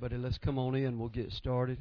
Buddy, let's come on in. We'll get started.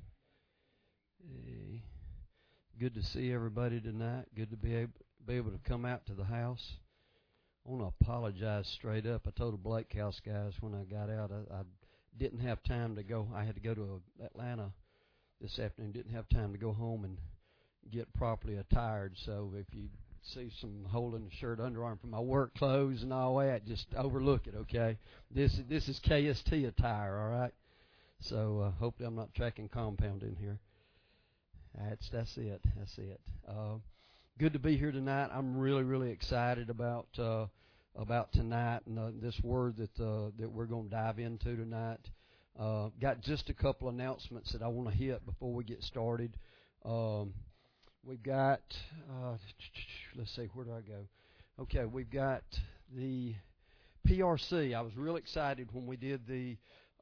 Hey. Good to see everybody tonight. Good to be able to come out to the house. I want to apologize straight up. I told the Blake House guys when I got out I didn't have time to go. I had to go to Atlanta this afternoon. Didn't have time to go home and get properly attired. So if you see some hole in the shirt, underarm from my work clothes and all that, just overlook it, okay? This is KST attire, all right? So hopefully I'm not tracking compound in here. That's it. Good to be here tonight. I'm really excited about tonight and this word that we're going to dive into tonight. Got just a couple announcements that I want to hit before we get started. We've got let's see, where do I go? Okay, we've got the PRC. I was real excited when we did the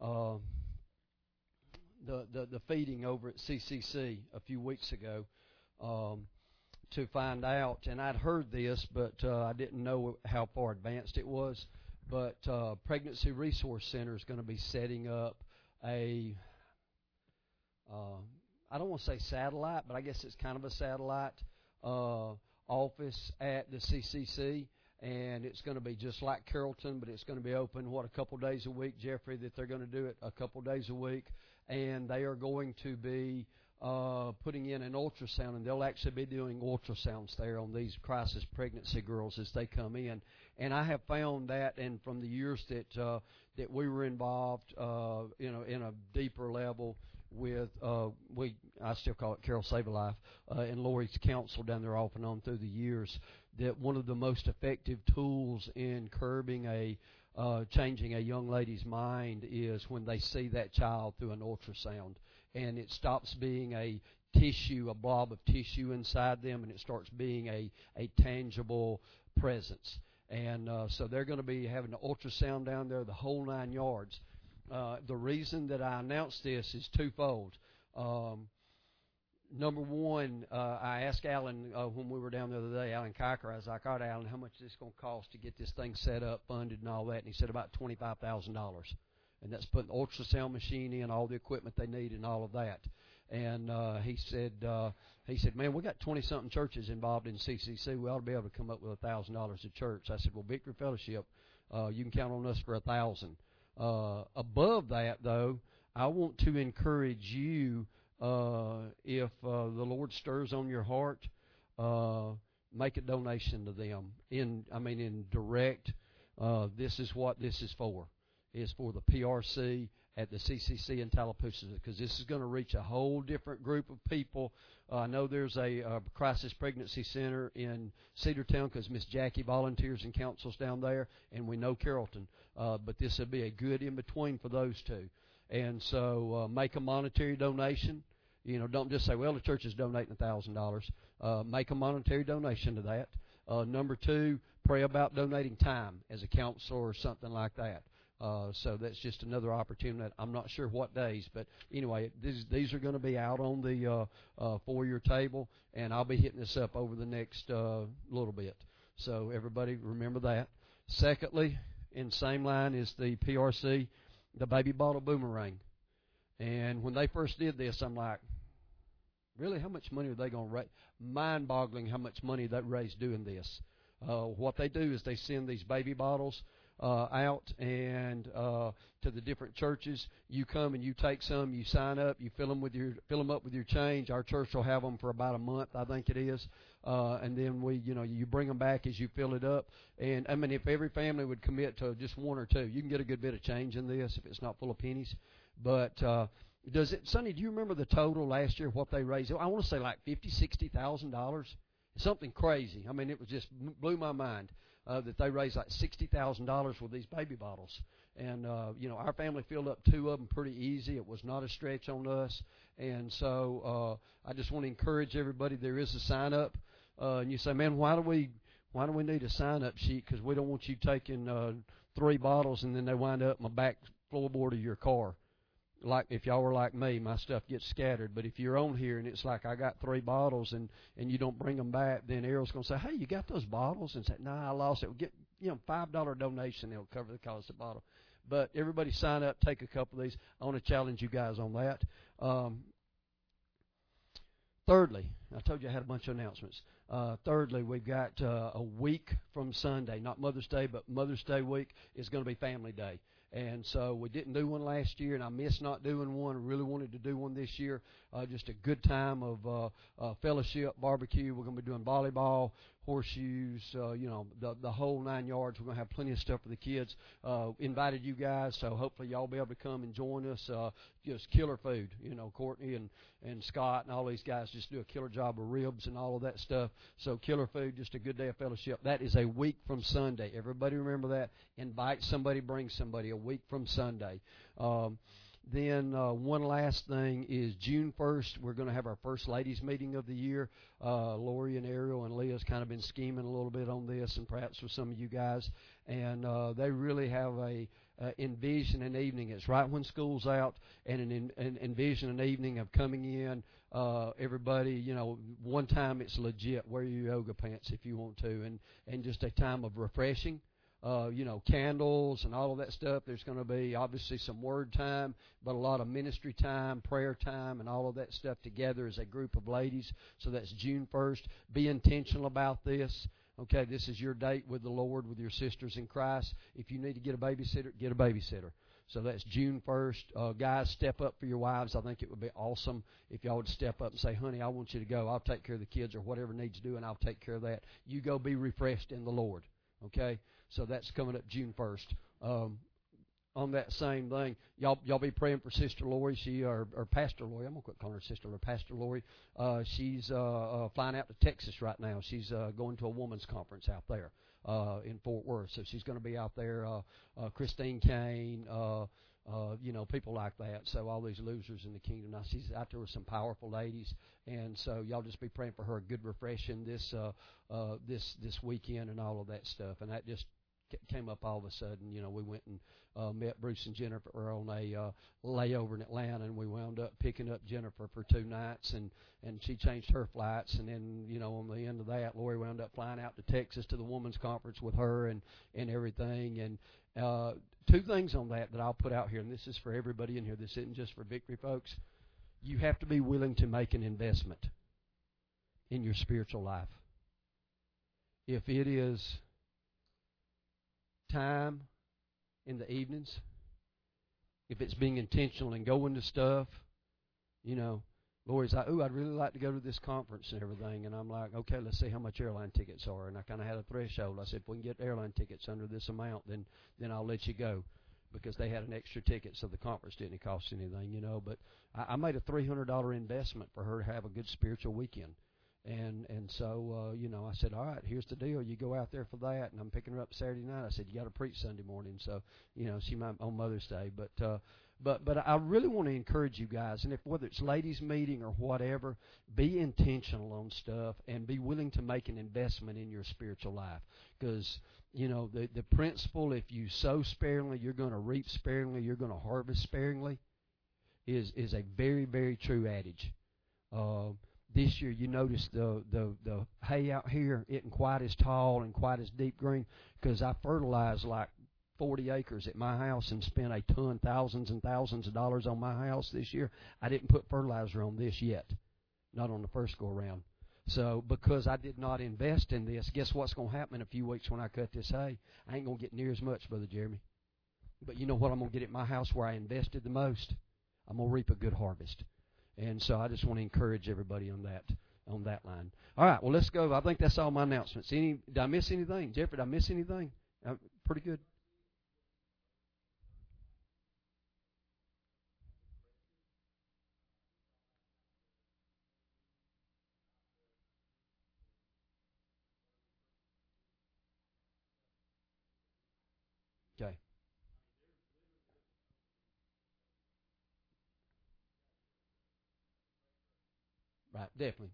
feeding over at CCC a few weeks ago to find out, and I'd heard this, but I didn't know how far advanced it was. But Pregnancy Resource Center is going to be setting up a I don't want to say satellite, but I guess it's kind of a satellite office at the CCC. And it's going to be just like Carrollton, but it's going to be open, a couple days a week, Jeffrey, that they're going to do it a couple days a week. And they are going to be putting in an ultrasound, and they'll actually be doing ultrasounds there on these crisis pregnancy girls as they come in. And I have found that, and from the years that we were involved, in a deeper level with I still call it Carol Save a Life, and Lori's counsel down there off and on through the years, that one of the most effective tools in curbing changing a young lady's mind is when they see that child through an ultrasound, and it stops being a blob of tissue inside them, and it starts being a tangible presence. And so they're going to be having an ultrasound down there, the whole 9 yards. The reason that I announced this is twofold. Number one, I asked Alan when we were down the other day, Alan Kiker, I was like, all right, Alan, how much is this going to cost to get this thing set up, funded, and all that? And he said about $25,000. And that's putting the ultrasound machine in, all the equipment they need, and all of that. And he said, man, we got 20-something churches involved in CCC. We ought to be able to come up with $1,000 a church. I said, well, Victory Fellowship, you can count on us for $1,000. Above that, though, I want to encourage you, if the Lord stirs on your heart, make a donation to them. In direct. This is what this is for. It's for the PRC at the CCC in Tallapoosa, because this is going to reach a whole different group of people. I know there's a crisis pregnancy center in Cedartown because Miss Jackie volunteers and counsels down there, and we know Carrollton. But this would be a good in-between for those two. And so make a monetary donation. Don't just say, well, the church is donating $1,000. Make a monetary donation to that. Number two, pray about donating time as a counselor or something like that. So that's just another opportunity. I'm not sure what days, but anyway, these are going to be out on the foyer table, and I'll be hitting this up over the next little bit. So everybody remember that. Secondly, in the same line is the PRC, the baby bottle boomerang. And when they first did this, I'm like, really, how much money are they going to raise? Mind-boggling how much money they raised doing this. What they do is they send these baby bottles out and to the different churches. You come and you take some, you sign up, you fill them up with your change. Our church will have them for about a month, I think it is, and then you bring them back as you fill it up. And if every family would commit to just one or two, you can get a good bit of change in this if it's not full of pennies. But Sonny, do you remember the total last year, what they raised? I want to say like $50,000-$60,000. Something crazy. It was just blew my mind that they raised like $60,000 with these baby bottles. And, our family filled up 2 of them pretty easy. It was not a stretch on us. And so I just want to encourage everybody. There is a sign-up. And you say, man, why do we need a sign-up sheet? Because we don't want you taking 3 bottles and then they wind up in the back floorboard of your car. Like if y'all were like me, my stuff gets scattered. But if you're on here and it's like I got 3 bottles and you don't bring them back, then Errol's going to say, hey, you got those bottles? And say, no, I lost it. We'll get $5 donation. It'll cover the cost of the bottle. But everybody sign up, take a couple of these. I want to challenge you guys on that. Thirdly, I told you I had a bunch of announcements. Thirdly, we've got a week from Sunday, not Mother's Day, but Mother's Day week is going to be Family Day. And so we didn't do one last year, and I missed not doing one. I really wanted to do one this year. Just a good time of fellowship, barbecue. We're going to be doing volleyball, horseshoes, the whole 9 yards. We're going to have plenty of stuff for the kids. Invited you guys, so hopefully y'all be able to come and join us. Just killer food. Courtney and Scott and all these guys just do a killer job of ribs and all of that stuff. So killer food, just a good day of fellowship. That is a week from Sunday. Everybody remember that. Invite somebody, bring somebody. A week from Sunday. Then one last thing is June 1st, we're going to have our first ladies meeting of the year. Lori and Ariel and Leah's kind of been scheming a little bit on this, and perhaps with some of you guys. And they really have a envision an evening. It's right when school's out, and envision an evening of coming in. Everybody, one time it's legit. Wear your yoga pants if you want to, and just a time of refreshing. Candles and all of that stuff. There's going to be obviously some word time, but a lot of ministry time, prayer time, and all of that stuff together as a group of ladies. So that's June 1st. Be intentional about this. Okay, this is your date with the Lord, with your sisters in Christ. If you need to get a babysitter, get a babysitter. So that's June 1st. Guys, step up for your wives. I think it would be awesome if y'all would step up and say, honey, I want you to go. I'll take care of the kids or whatever needs doing. I'll take care of that. You go be refreshed in the Lord. Okay? So that's coming up June 1st. On that same thing, y'all be praying for Sister Lori. Or Pastor Lori. I'm going to quit calling her Sister Lori. Pastor Lori. She's flying out to Texas right now. She's going to a women's conference out there in Fort Worth. So she's going to be out there. Christine Kane, people like that. So all these losers in the kingdom. Now she's out there with some powerful ladies, and so y'all just be praying for her. Good refreshing this weekend and all of that stuff. And that just came up all of a sudden. We went and met Bruce and Jennifer on a layover in Atlanta, and we wound up picking up Jennifer for 2 nights, and she changed her flights. And then, on the end of that, Lori wound up flying out to Texas to the women's conference with her and everything. And 2 things on that I'll put out here, and this is for everybody in here. This isn't just for Victory folks. You have to be willing to make an investment in your spiritual life. If it is time in the evenings, if it's being intentional and going to stuff, Lori's like, I'd really like to go to this conference and everything. And I'm like, okay, let's see how much airline tickets are. And I kind of had a threshold. I said, if we can get airline tickets under this amount, then I'll let you go, because they had an extra ticket, so the conference didn't cost anything, But I made a $300 investment for her to have a good spiritual weekend. And so, I said, all right, here's the deal. You go out there for that. And I'm picking her up Saturday night. I said, you got to preach Sunday morning. So, she might on Mother's Day. But I really want to encourage you guys, and whether it's ladies' meeting or whatever, be intentional on stuff and be willing to make an investment in your spiritual life. Because, the principle, if you sow sparingly, you're going to reap sparingly, you're going to harvest sparingly, is a very, very true adage. This year, you notice the hay out here isn't quite as tall and quite as deep green, because I fertilized like 40 acres at my house and spent thousands and thousands of dollars on my house this year. I didn't put fertilizer on this yet, not on the first go around. So because I did not invest in this, guess what's going to happen in a few weeks when I cut this hay? I ain't going to get near as much, Brother Jeremy. But you know what I'm going to get at my house where I invested the most? I'm going to reap a good harvest. And so I just want to encourage everybody on that line. All right, well, let's go. I think that's all my announcements. Did I miss anything? Jeffrey, did I miss anything? Pretty good. Okay. Right, definitely.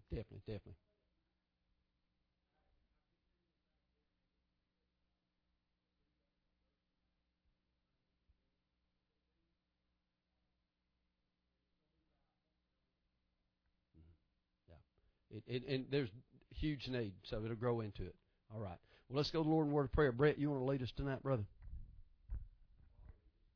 Yeah. And there's huge need, so it'll grow into it. All right. Well, let's go to the Lord in word of prayer. Brett, you want to lead us tonight, brother?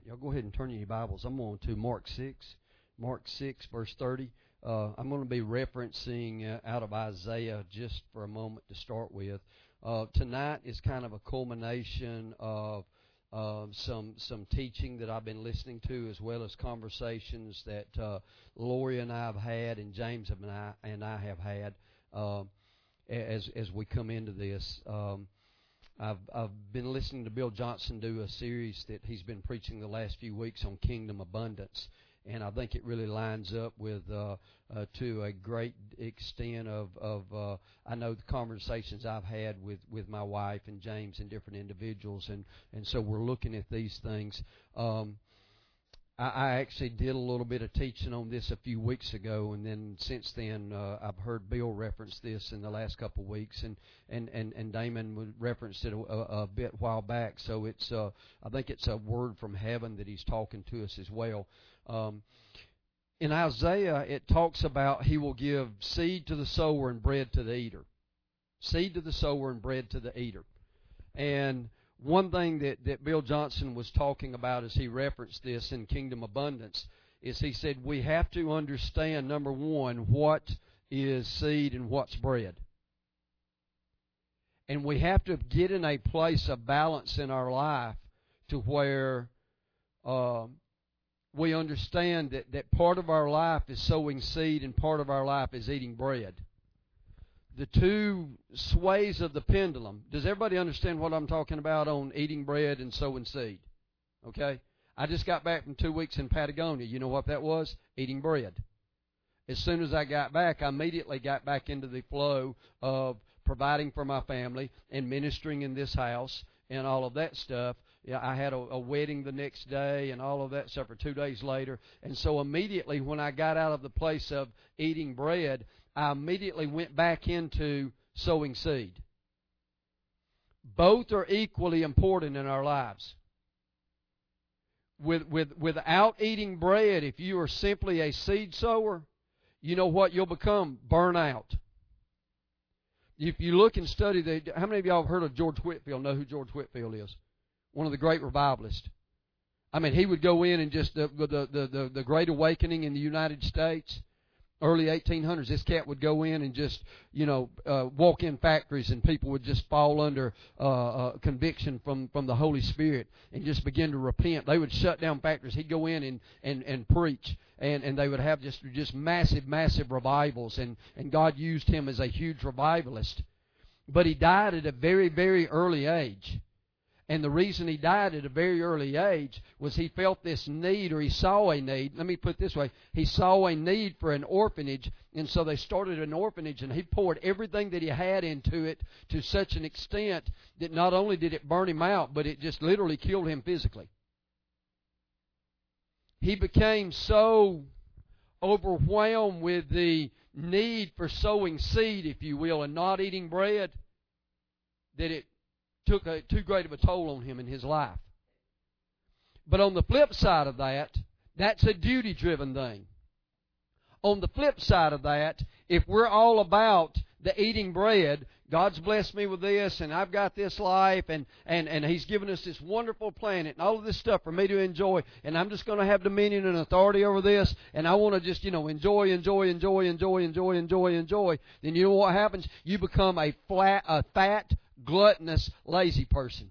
Y'all go ahead and turn in your Bibles. I'm going to Mark 6, verse 30. I'm going to be referencing out of Isaiah just for a moment to start with. Tonight is kind of a culmination of some teaching that I've been listening to, as well as conversations that Lori and I have had, and James and I have had as we come into this. I've been listening to Bill Johnson do a series that he's been preaching the last few weeks on kingdom abundance, and I think it really lines up with to a great extent of I know the conversations I've had with my wife and James and different individuals, and so we're looking at these things. I actually did a little bit of teaching on this a few weeks ago, and then since then I've heard Bill reference this in the last couple of weeks, and Damon referenced it a bit while back. So it's I think it's a word from heaven that he's talking to us as well. In Isaiah, it talks about He will give seed to the sower and bread to the eater. Seed to the sower and bread to the eater. And one thing that Bill Johnson was talking about as he referenced this in Kingdom Abundance is he said we have to understand, number one, what is seed and what's bread. And we have to get in a place of balance in our life to where we understand that part of our life is sowing seed and part of our life is eating bread. The two sways of the pendulum. Does everybody understand what I'm talking about on eating bread and sowing seed? Okay? I just got back from 2 weeks in Patagonia. You know what that was? Eating bread. As soon as I got back, I immediately got back into the flow of providing for my family and ministering in this house and all of that stuff. Yeah, I had a wedding the next day and all of that stuff for 2 days later. And so immediately when I got out of the place of eating bread, I immediately went back into sowing seed. Both are equally important in our lives. Without eating bread, if you are simply a seed sower, you know what you'll become? Burnout. If you look and study, how many of y'all have heard of George Whitefield, know who George Whitefield is? One of the great revivalists. I mean, he would go in and just, the Great Awakening in the United States, early 1800s, this cat would go in and just, walk in factories and people would just fall under conviction from the Holy Spirit and just begin to repent. They would shut down factories. He'd go in and preach, and they would have just massive revivals, and God used him as a huge revivalist. But he died at a very, very early age. And the reason he died at a very early age was he felt this need, or he saw a need. Let me put it this way. He saw a need for an orphanage, and so they started an orphanage, and he poured everything that he had into it to such an extent that not only did it burn him out, but it just literally killed him physically. He became so overwhelmed with the need for sowing seed, if you will, and not eating bread, that it took too great of a toll on him in his life. But on the flip side of that, that's a duty-driven thing. On the flip side of that, if we're all about the eating bread, God's blessed me with this, and I've got this life, and He's given us this wonderful planet, and all of this stuff for me to enjoy, and I'm just going to have dominion and authority over this, and I want to just, enjoy, then you know what happens? You become a fat, gluttonous, lazy person.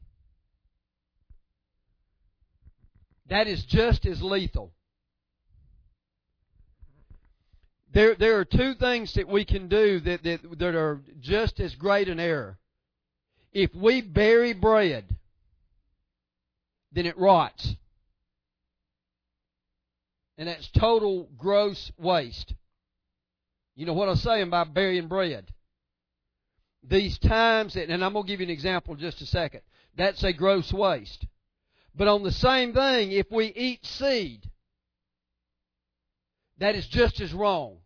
That is just as lethal. There are two things that we can do that are just as great an error. If we bury bread, then it rots. And that's total gross waste. You know what I'm saying by burying bread? These times, and I'm going to give you an example in just a second. That's a gross waste. But on the same thing, if we eat seed, that is just as wrong.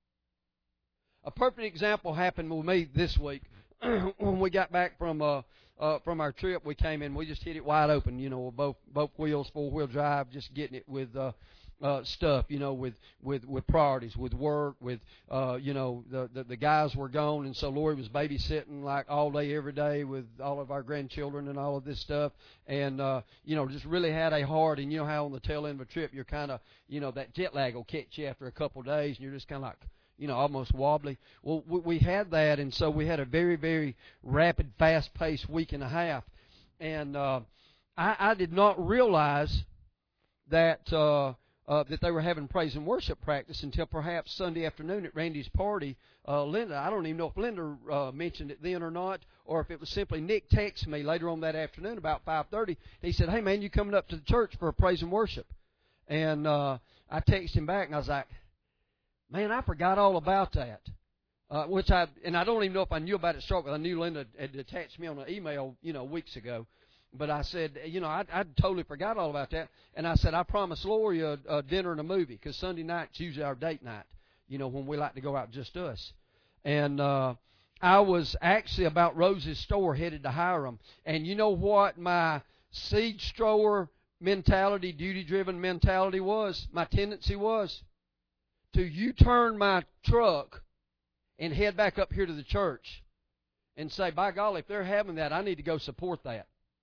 A perfect example happened with me this week when we got back from from our trip, we came in, we just hit it wide open, both wheels, 4-wheel drive, just getting it with stuff, with priorities, with work, with, the guys were gone, and so Lori was babysitting like all day, every day with all of our grandchildren and all of this stuff, and, just really had a hard, and you know how on the tail end of a trip, you're kind of, that jet lag will catch you after a couple of days, and you're just kind of like, almost wobbly. Well, we had that, and so we had a very, very rapid, fast-paced week and a half, and I did not realize that that they were having praise and worship practice until perhaps Sunday afternoon at Randy's party. Linda, I don't even know if Linda mentioned it then or not, or if it was simply Nick texted me later on that afternoon about 5:30. He said, "Hey, man, you coming up to the church for a praise and worship?" And I texted him back, and I was like, "Man, I forgot all about that." I don't even know if I knew about it straight, but I knew Linda had attached me on an email, weeks ago. But I said, I totally forgot all about that. And I said, I promised Lori a dinner and a movie, because Sunday night's usually our date night, when we like to go out just us. And I was actually about Rose's store headed to Hiram. And you know what my seed strower mentality, duty-driven mentality was? My tendency was to U-turn my truck and head back up here to the church and say, by golly, if they're having that, I need to go support that.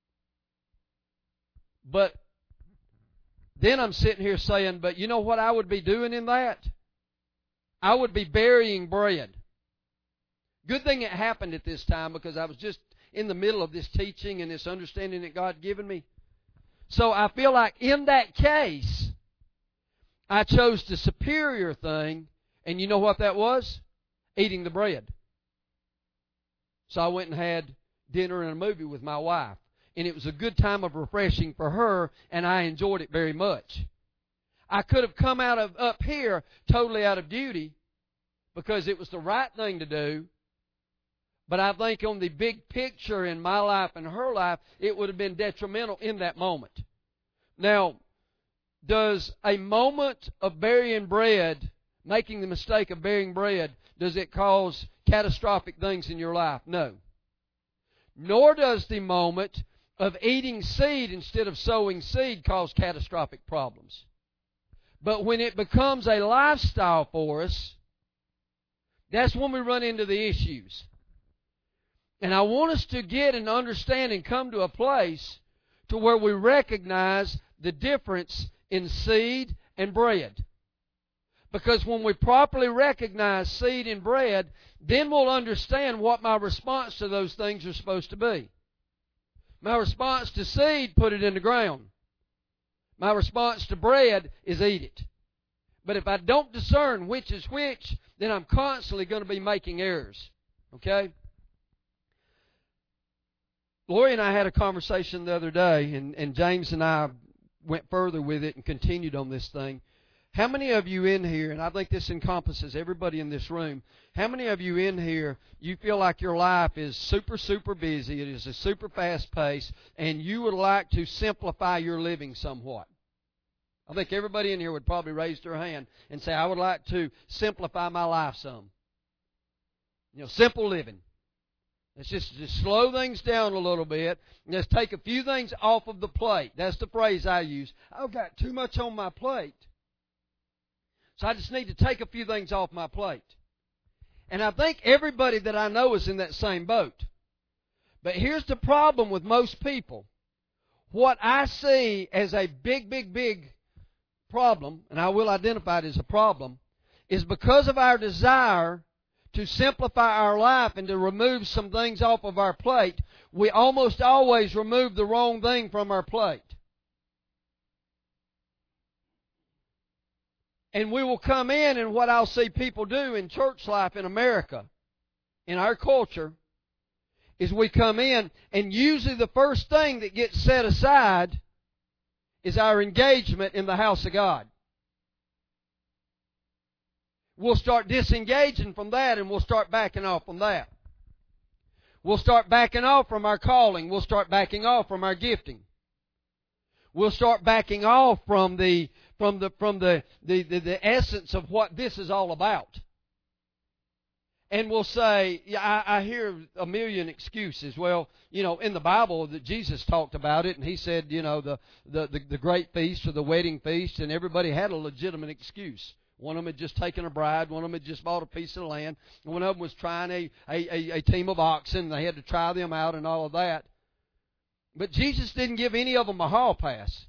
But then I'm sitting here saying, but you know what I would be doing in that? I would be burying bread. Good thing it happened at this time, because I was just in the middle of this teaching and this understanding that God had given me. So I feel like in that case, I chose the superior thing, and you know what that was? Eating the bread. So I went and had dinner and a movie with my wife. And it was a good time of refreshing for her, and I enjoyed it very much. I could have come out of up here totally out of duty, because it was the right thing to do, but I think on the big picture in my life and her life, it would have been detrimental in that moment. Now, does a moment of burying bread, making the mistake of burying bread, does it cause catastrophic things in your life? No. Nor does the moment of eating seed instead of sowing seed cause catastrophic problems. But when it becomes a lifestyle for us, that's when we run into the issues. And I want us to get and understand and come to a place to where we recognize the difference in seed and bread. Because when we properly recognize seed and bread, then we'll understand what my response to those things are supposed to be. My response to seed, put it in the ground. My response to bread is eat it. But if I don't discern which is which, then I'm constantly going to be making errors. Okay? Lori and I had a conversation the other day, and James and I went further with it and continued on this thing. How many of you in here, and I think this encompasses everybody in this room, how many of you in here, you feel like your life is super, super busy, it is a super fast pace, and you would like to simplify your living somewhat? I think everybody in here would probably raise their hand and say, I would like to simplify my life some. Simple living. Let's just slow things down a little bit. Let's take a few things off of the plate. That's the phrase I use. I've got too much on my plate, so I just need to take a few things off my plate. And I think everybody that I know is in that same boat. But here's the problem with most people. What I see as a big, big, big problem, and I will identify it as a problem, is because of our desire to simplify our life and to remove some things off of our plate, we almost always remove the wrong thing from our plate. And we will come in, and what I'll see people do in church life in America, in our culture, is we come in, and usually the first thing that gets set aside is our engagement in the house of God. We'll start disengaging from that, and we'll start backing off from that. We'll start backing off from our calling. We'll start backing off from our gifting. We'll start backing off from the essence of what this is all about. and will say, yeah, I hear a million excuses. Well, in the Bible, that Jesus talked about it, and he said, the great feast or the wedding feast, and everybody had a legitimate excuse. One of them had just taken a bride. One of them had just bought a piece of land. And one of them was trying a team of oxen. They had to try them out and all of that. But Jesus didn't give any of them a hall pass.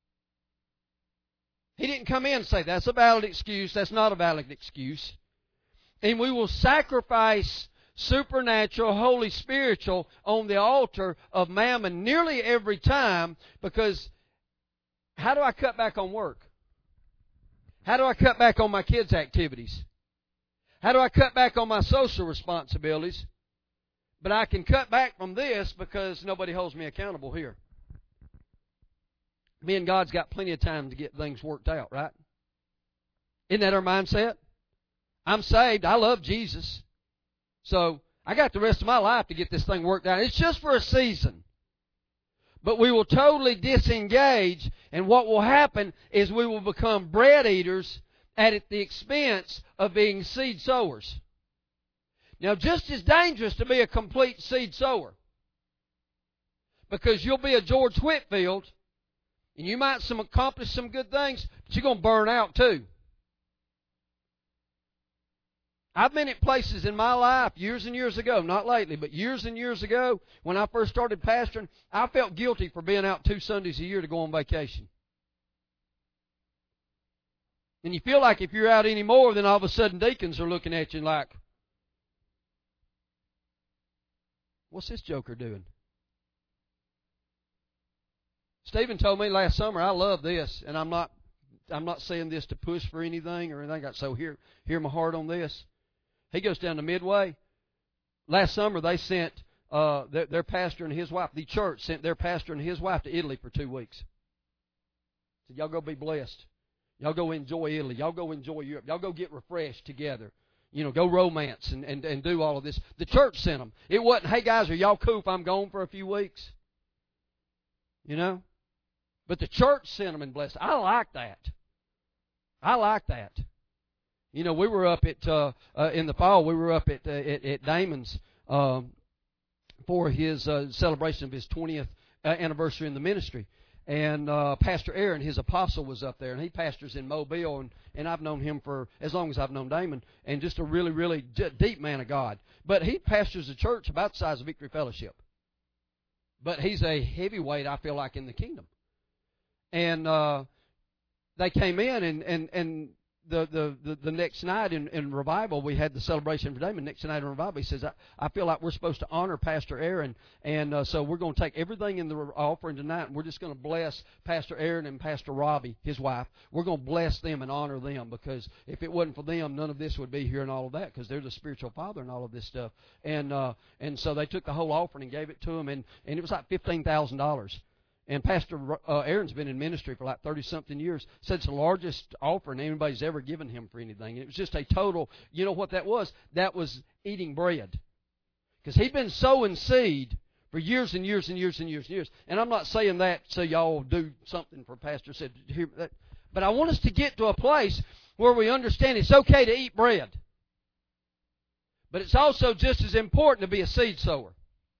He didn't come in and say, that's a valid excuse, that's not a valid excuse. And we will sacrifice supernatural, holy, spiritual on the altar of mammon nearly every time, because how do I cut back on work? How do I cut back on my kids' activities? How do I cut back on my social responsibilities? But I can cut back from this because nobody holds me accountable here. Me and God's got plenty of time to get things worked out, right? Isn't that our mindset? I'm saved. I love Jesus. So I got the rest of my life to get this thing worked out. It's just for a season. But we will totally disengage, and what will happen is we will become bread eaters at the expense of being seed sowers. Now, just as dangerous to be a complete seed sower, because you'll be a George Whitefield, and you might accomplish some good things, but you're going to burn out too. I've been at places in my life years and years ago, not lately, but years and years ago, when I first started pastoring, I felt guilty for being out 2 Sundays a year to go on vacation. And you feel like if you're out any more, then all of a sudden deacons are looking at you like, what's this joker doing? Stephen told me last summer, I love this, and I'm not saying this to push for anything or anything. So hear my heart on this. He goes down to Midway. Last summer they sent their pastor and his wife, the church sent their pastor and his wife to Italy for 2 weeks. Said, y'all go be blessed. Y'all go enjoy Italy. Y'all go enjoy Europe. Y'all go get refreshed together. Go romance and do all of this. The church sent them. It wasn't, hey guys, are y'all cool if I'm gone for a few weeks? But the church sent them and blessed. I like that. I like that. We were up at in the fall. We were up at Damon's for his celebration of his 20th anniversary in the ministry, and Pastor Aaron, his apostle, was up there, and he pastors in Mobile, and I've known him for as long as I've known Damon, and just a really, really deep man of God. But he pastors a church about the size of Victory Fellowship, but he's a heavyweight, I feel like, in the kingdom. And they came in, and the next night in revival, we had the celebration for Damon. Next night in revival, he says, I feel like we're supposed to honor Pastor Aaron, and so we're going to take everything in the offering tonight, and we're just going to bless Pastor Aaron and Pastor Robbie, his wife. We're going to bless them and honor them, because if it wasn't for them, none of this would be here and all of that, because they're the spiritual father and all of this stuff. And so they took the whole offering and gave it to him, and it was like $15,000. And Pastor Aaron's been in ministry for like 30-something years. Said it's the largest offering anybody's ever given him for anything. And it was just a total, you know what that was? That was eating bread. Because he'd been sowing seed for years and years and years and years and years. And I'm not saying that so y'all do something for Pastor said. But I want us to get to a place where we understand it's okay to eat bread. But it's also just as important to be a seed sower.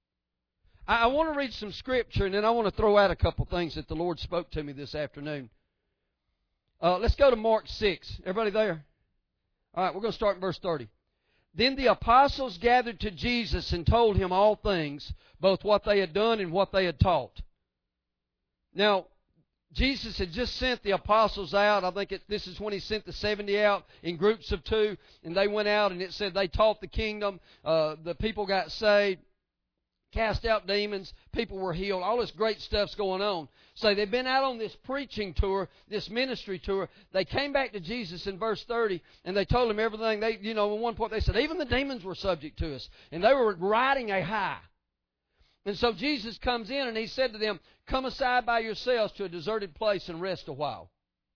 I want to read some scripture, and then I want to throw out a couple things that the Lord spoke to me this afternoon. Let's go to Mark 6. Everybody there? All right, we're going to start in verse 30. Then the apostles gathered to Jesus and told him all things, both what they had done and what they had taught. Now, Jesus had just sent the apostles out. I think this is when he sent the 70 out in groups of 2, and they went out, and it said they taught the kingdom. The people got saved. Cast out demons, people were healed, all this great stuff's going on. So they've been out on this preaching tour, this ministry tour. They came back to Jesus in verse 30, and they told him everything. At one point they said, even the demons were subject to us, and they were riding a high. And so Jesus comes in, and he said to them, come aside by yourselves to a deserted place and rest a while.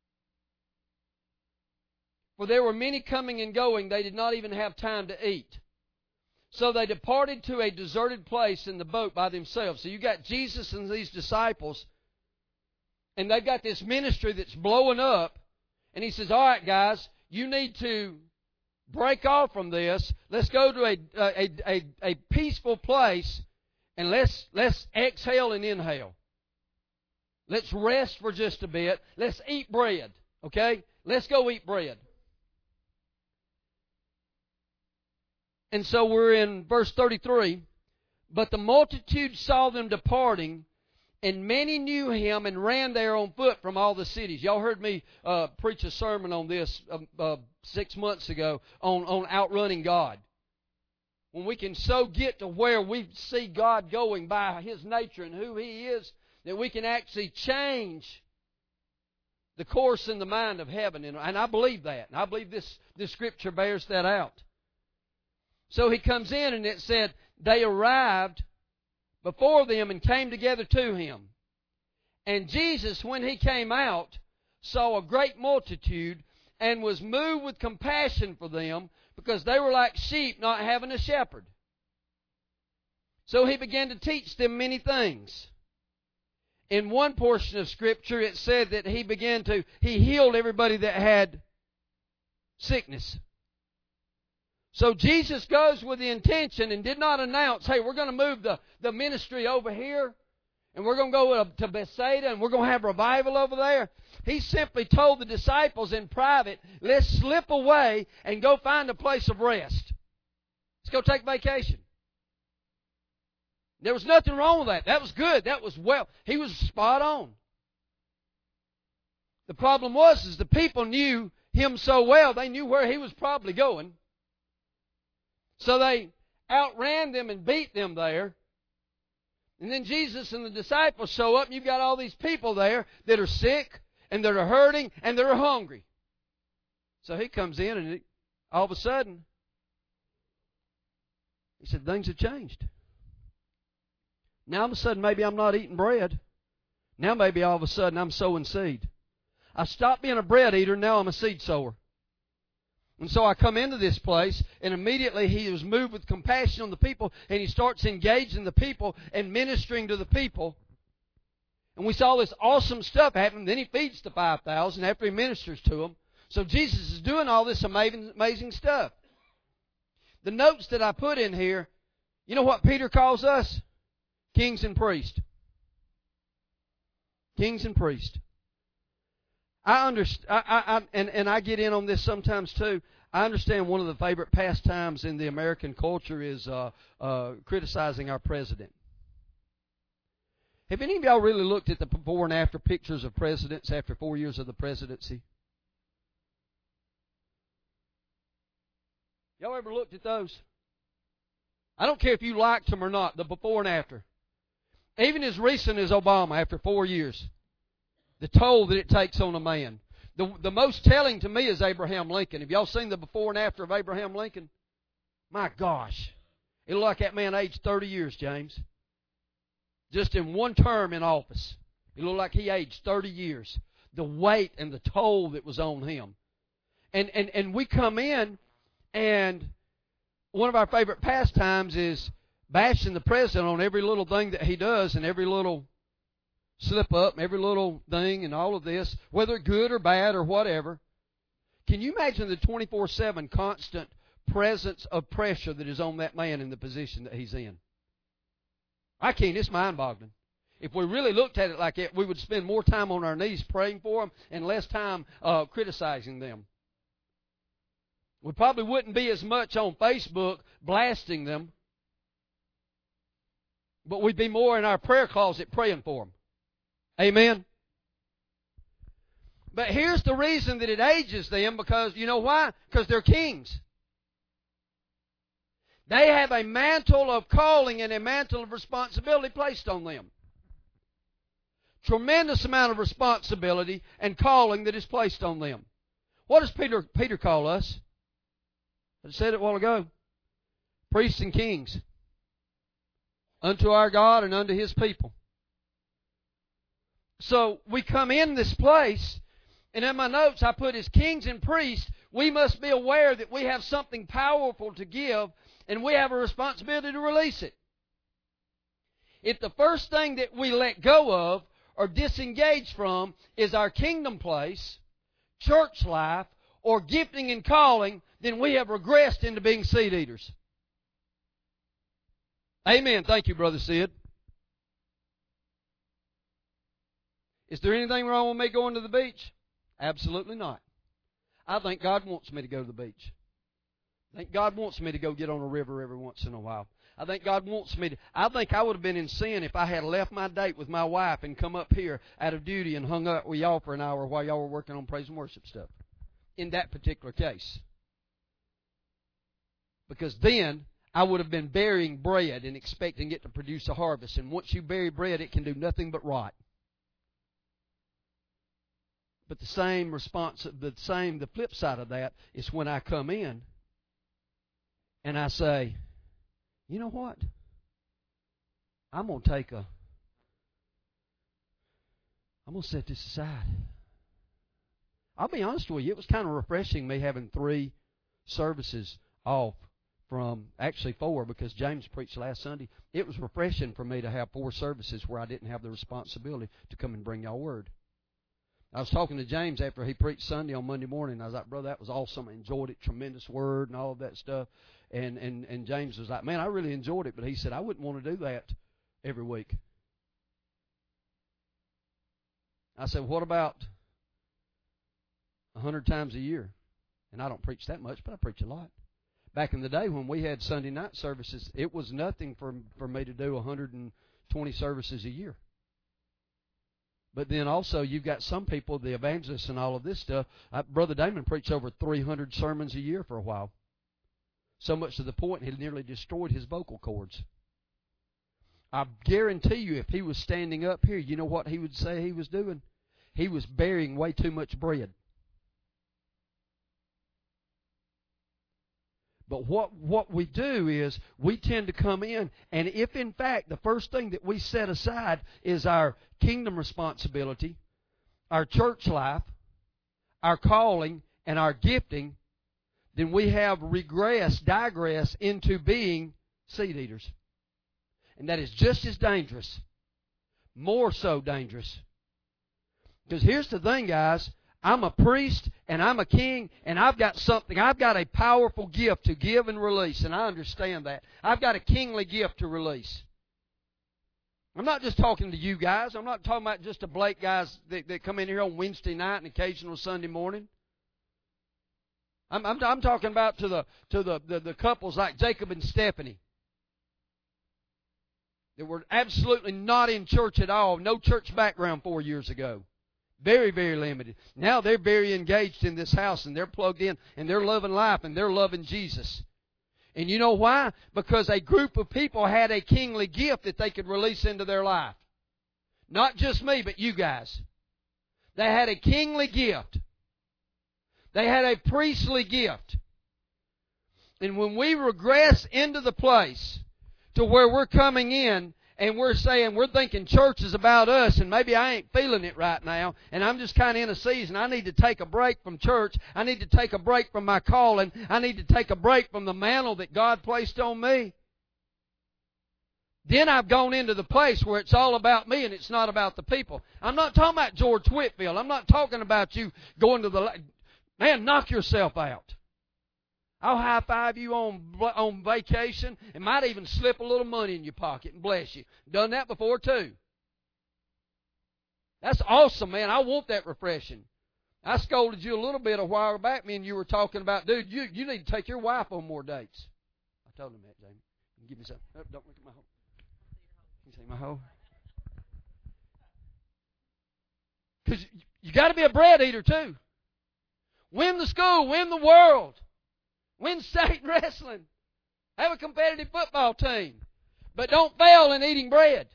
For there were many coming and going, they did not even have time to eat. So they departed to a deserted place in the boat by themselves. So you got Jesus and these disciples, and they've got this ministry that's blowing up. And he says, all right, guys, you need to break off from this. Let's go to a peaceful place, and let's exhale and inhale. Let's rest for just a bit. Let's eat bread. Okay? Let's go eat bread. And so we're in verse 33. But the multitude saw them departing, and many knew him and ran there on foot from all the cities. Y'all heard me preach a sermon on this 6 months ago on outrunning God. When we can so get to where we see God going by His nature and who He is, that we can actually change the course and the mind of heaven. And I believe that. And I believe this Scripture bears that out. So He comes in and it said, they arrived before them and came together to Him. And Jesus, when He came out, saw a great multitude and was moved with compassion for them, because they were like sheep not having a shepherd. So He began to teach them many things. In one portion of Scripture, it said that He healed everybody that had sickness. So Jesus goes with the intention and did not announce, hey, we're going to move the ministry over here, and we're going to go to Bethsaida, and we're going to have revival over there. He simply told the disciples in private, let's slip away and go find a place of rest. Let's go take vacation. There was nothing wrong with that. That was good. That was well. He was spot on. The problem was the people knew Him so well, they knew where He was probably going. So they outran them and beat them there. And then Jesus and the disciples show up, and you've got all these people there that are sick, and that are hurting, and that are hungry. So He comes in, and all of a sudden, He said, things have changed. Now all of a sudden, maybe I'm not eating bread. Now maybe all of a sudden I'm sowing seed. I stopped being a bread eater, now I'm a seed sower. And so I come into this place, and immediately He was moved with compassion on the people, and He starts engaging the people and ministering to the people. And we saw this awesome stuff happen. Then He feeds the 5,000 after He ministers to them. So Jesus is doing all this amazing stuff. The notes that I put in here, you know what Peter calls us? Kings and priests. Kings and priests. I understand, and I get in on this sometimes too. I understand one of the favorite pastimes in the American culture is criticizing our president. Have any of y'all really looked at the before and after pictures of presidents after 4 years of the presidency? Y'all ever looked at those? I don't care if you liked them or not, the before and after. Even as recent as Obama after 4 years. The toll that it takes on a man. The most telling to me is Abraham Lincoln. Have y'all seen the before and after of Abraham Lincoln? My gosh. It looked like that man aged 30 years, James. Just in one term in office. It looked like he aged 30 years. The weight and the toll that was on him. And we come in, and one of our favorite pastimes is bashing the president on every little thing that he does and every little slip up, every little thing and all of this, whether good or bad or whatever. Can you imagine the 24/7 constant presence of pressure that is on that man in the position that he's in? I can't. It's mind-boggling. If we really looked at it like that, we would spend more time on our knees praying for them and less time criticizing them. We probably wouldn't be as much on Facebook blasting them, but we'd be more in our prayer closet praying for them. Amen? But here's the reason that it ages them, because you know why? Because they're kings. They have a mantle of calling and a mantle of responsibility placed on them. Tremendous amount of responsibility and calling that is placed on them. What does Peter call us? I said it a while ago. Priests and kings. Unto our God and unto His people. So we come in this place, and in my notes I put as kings and priests, we must be aware that we have something powerful to give, and we have a responsibility to release it. If the first thing that we let go of or disengage from is our kingdom place, church life, or gifting and calling, then we have regressed into being seed eaters. Amen. Thank you, Brother Sid. Is there anything wrong with me going to the beach? Absolutely not. I think God wants me to go to the beach. I think God wants me to go get on a river every once in a while. I think God wants me to. I think I would have been in sin if I had left my date with my wife and come up here out of duty and hung up with y'all for an hour while y'all were working on praise and worship stuff. In that particular case. Because then I would have been burying bread and expecting it to produce a harvest. And once you bury bread, it can do nothing but rot. But the flip side of that is when I come in and I say, you know what? I'm going to set this aside. I'll be honest with you, it was kind of refreshing me having 3 services off from, actually 4, because James preached last Sunday. It was refreshing for me to have 4 services where I didn't have the responsibility to come and bring y'all word. I was talking to James after he preached Sunday on Monday morning. I was like, brother, that was awesome. I enjoyed it. Tremendous word and all of that stuff. And James was like, man, I really enjoyed it. But he said, I wouldn't want to do that every week. I said, what about 100 times a year? And I don't preach that much, but I preach a lot. Back in the day when we had Sunday night services, it was nothing for me to do 120 services a year. But then also you've got some people, the evangelists and all of this stuff. Brother Damon preached over 300 sermons a year for a while. So much to the point he nearly destroyed his vocal cords. I guarantee you if he was standing up here, you know what he would say he was doing? He was burying way too much bread. But what we do is we tend to come in, and if in fact the first thing that we set aside is our kingdom responsibility, our church life, our calling, and our gifting, then we have digressed into being seed eaters. And that is just as dangerous, more so dangerous. Because here's the thing, guys. I'm a priest and I'm a king and I've got something. I've got a powerful gift to give and release, and I understand that. I've got a kingly gift to release. I'm not just talking to you guys. I'm not talking about just the Blake guys that come in here on Wednesday night and occasional Sunday morning. I'm talking about to the couples like Jacob and Stephanie that were absolutely not in church at all, no church background 4 years ago. Very, very limited. Now they're very engaged in this house, and they're plugged in, and they're loving life, and they're loving Jesus. And you know why? Because a group of people had a kingly gift that they could release into their life. Not just me, but you guys. They had a kingly gift. They had a priestly gift. And when we regress into the place to where we're coming in and we're thinking church is about us, and maybe I ain't feeling it right now, and I'm just kind of in a season. I need to take a break from church. I need to take a break from my calling. I need to take a break from the mantle that God placed on me. Then I've gone into the place where it's all about me and it's not about the people. I'm not talking about George Whitfield. I'm not talking about you going to the... Man, knock yourself out. I'll high-five you on vacation and might even slip a little money in your pocket and bless you. Done that before, too. That's awesome, man. I want that refreshing. I scolded you a little bit a while back, me and you were talking about, dude, you need to take your wife on more dates. I told him that, Jamie. Give me some. Oh, don't look at my hoe. Can you see my hoe? Because you got to be a bread eater, too. Win the school, win the world. Win state wrestling. Have a competitive football team. But don't fail in eating bread.